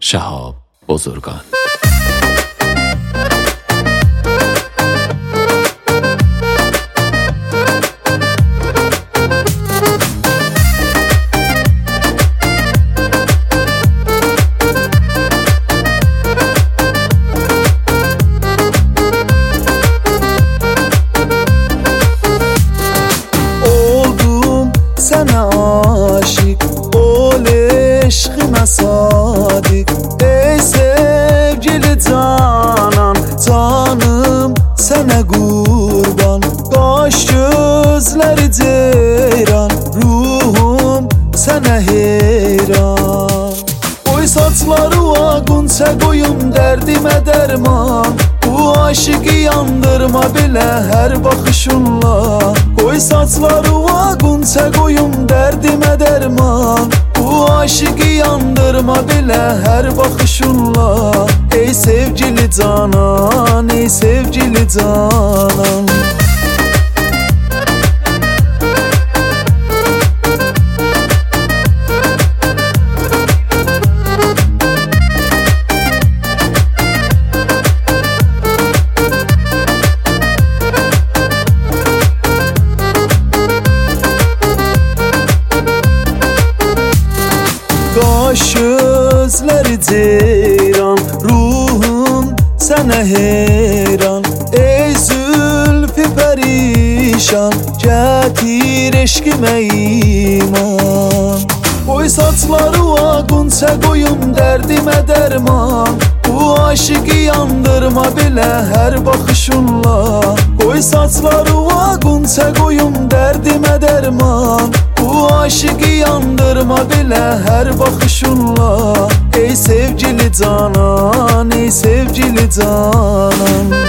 شهاب بزرگان. Sənə aşiq, ol eşqimə sadiq. Ey sevgili canan, canım sənə qurban. Qaş gözləri ceyran, ruhum sənə heyran. Qoy saçları qunçə qoyum dərdimə dərman. Bu aşıqı yandırma belə hər baxışınla. Qoy saçları qunçə qoyum dərdimə dərman. Bu aşıqı yandırma belə hər baxışınla. Ey sevgili canan, ey sevgili canan. Qaş gözləri ceyran, ruhum sənə heyran. Ey zülfü pərişan, gətir eşqimə iman. Qoy saçları qunçə qoyum dərdimə dərman. Bu aşıqı yandırma belə hər baxışınla. Qoy saçları qunçə qoyum dərdimə dərman. Bu aşıqı yandırma belə hər baxışınla. Ey sevgili canan, ey sevgili canan.